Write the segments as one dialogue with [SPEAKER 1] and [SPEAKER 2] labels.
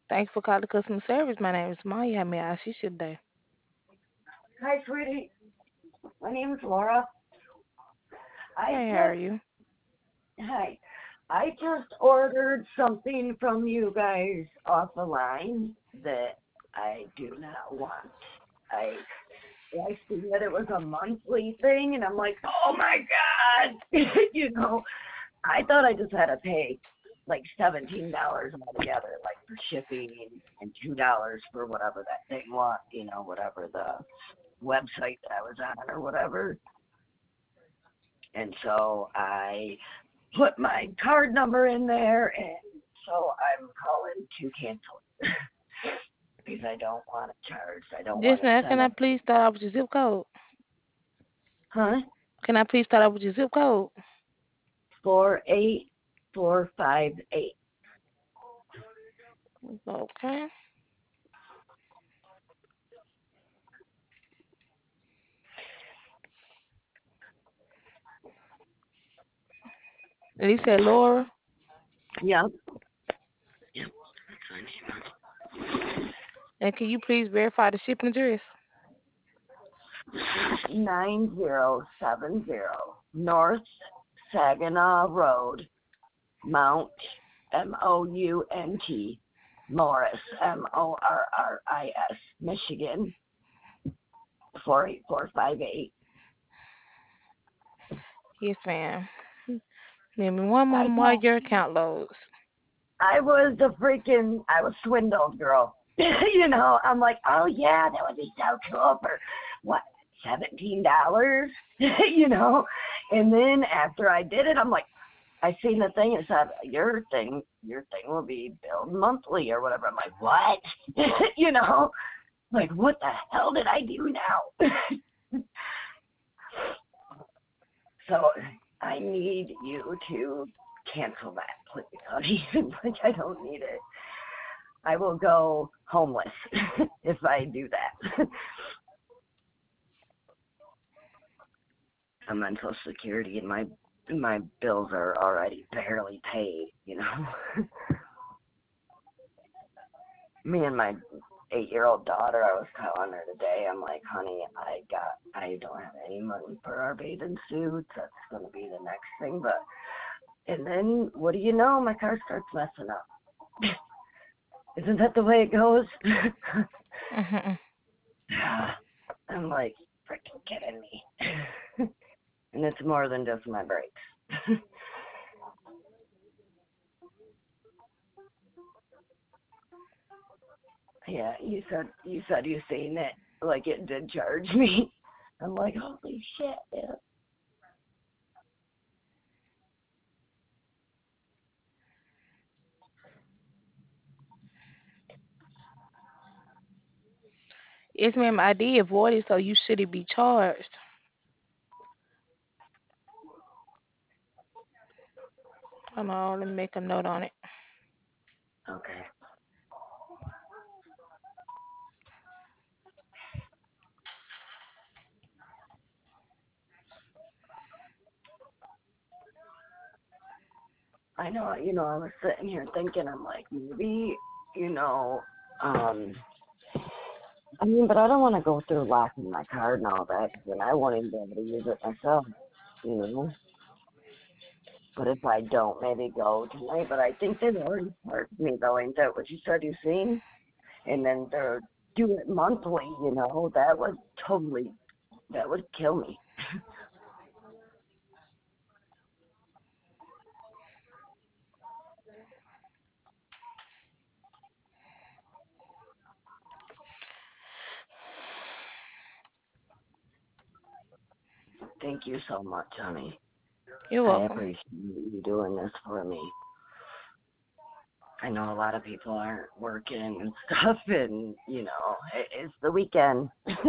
[SPEAKER 1] Thanks for calling customer service. My name is Maya. How may I assist you today?
[SPEAKER 2] Hi, sweetie. My name is Laura. I
[SPEAKER 1] Hey, how are
[SPEAKER 2] just,
[SPEAKER 1] you?
[SPEAKER 2] hi. I just ordered something from you guys off the line that I do not want. I I see that it was a monthly thing, and I'm like, oh my god, I thought I just had to pay like $17 altogether, like for shipping and $2 for whatever that thing was, whatever the website that I was on or whatever. And so I put my card number in there, and so I'm calling to cancel it because I don't want it charged. I don't
[SPEAKER 1] Yes,
[SPEAKER 2] want it
[SPEAKER 1] ma'am. Can
[SPEAKER 2] sent
[SPEAKER 1] I
[SPEAKER 2] up.
[SPEAKER 1] please start off with your zip code?
[SPEAKER 2] Huh?
[SPEAKER 1] Can I please start off with your zip code?
[SPEAKER 2] 48458.
[SPEAKER 1] Okay. And you said Laura.
[SPEAKER 2] Yep. Yep. That's my name.
[SPEAKER 1] And can you please verify the shipping address?
[SPEAKER 2] 9070 North Saginaw Road, Mount Mount, Morris Morris, Michigan 48458.
[SPEAKER 1] Yes, ma'am. Give me one
[SPEAKER 2] I
[SPEAKER 1] moment while
[SPEAKER 2] know.
[SPEAKER 1] your account loads.
[SPEAKER 2] I was swindled, girl. I'm like, oh yeah, that would be so cool for what, $17? you know? And then after I did it, I'm like, I seen the thing, it said, your thing will be billed monthly or whatever. I'm like, what? you know? Like, what the hell did I do now? So I need you to cancel that, please, honey. Like, I don't need it. I will go homeless if I do that. I'm on Social Security, and my bills are already barely paid. Me and my 8-year-old daughter, I was telling her today, I'm like, honey, I don't have any money for our bathing suits. That's gonna be the next thing. And then what do you know? My car starts messing up. Isn't that the way it goes?
[SPEAKER 1] Mhm.
[SPEAKER 2] I'm like, freaking kidding me. And it's more than just my brakes. Yeah, you said you seen it, like it did charge me. I'm like, holy shit. Yeah.
[SPEAKER 1] Yes, ma'am. I did avoid it, so you shouldn't be charged. Hold on, let me make a note on it.
[SPEAKER 2] Okay. I know, I was sitting here thinking, I'm like, maybe, you know, um, I mean, but I don't want to go through locking my card and all that, because then I won't even be able to use it myself, you know. But if I don't, maybe go tonight. But I think they've already charged me, though, ain't that what you said you seen? And then they're do it monthly, totally, that would kill me. Thank you so much, honey.
[SPEAKER 1] You're
[SPEAKER 2] I
[SPEAKER 1] welcome.
[SPEAKER 2] appreciate you doing this for me. I know a lot of people aren't working and stuff, and it's the weekend.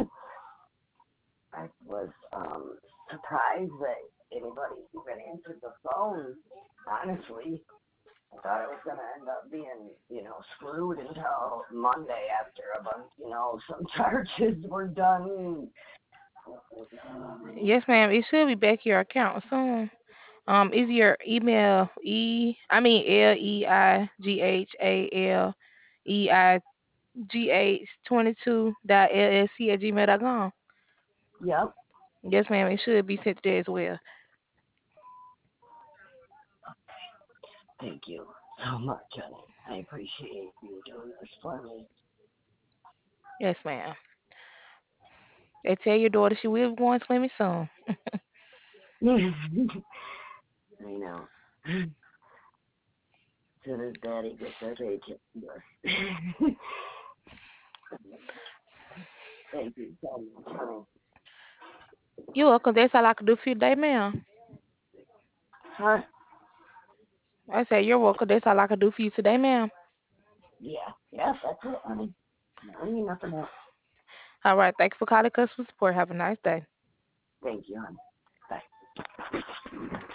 [SPEAKER 2] I was surprised that anybody even answered the phone. Honestly, I thought it was gonna end up being, screwed until Monday after a bunch, some charges were done.
[SPEAKER 1] Yes, ma'am. It should be back your account soon. Is your email E? I mean Leighal EIGH22.LLC@gmail.com.
[SPEAKER 2] Yep.
[SPEAKER 1] Yes, ma'am. It should be sent there as well.
[SPEAKER 2] Thank you so much, honey. I appreciate you doing this for me.
[SPEAKER 1] Yes, ma'am. They tell your daughter she will be going swimming soon.
[SPEAKER 2] I know. As soon as Daddy gets her paycheck, yes. Thank you so much, honey.
[SPEAKER 1] You're welcome. That's all I can do for you today, ma'am.
[SPEAKER 2] Huh?
[SPEAKER 1] I said you're welcome. That's all I can do for you today, ma'am.
[SPEAKER 2] Yeah. Yes, that's it, honey. I need nothing else.
[SPEAKER 1] All right. Thank you for calling customer support. Have a nice day.
[SPEAKER 2] Thank you, honey. Bye.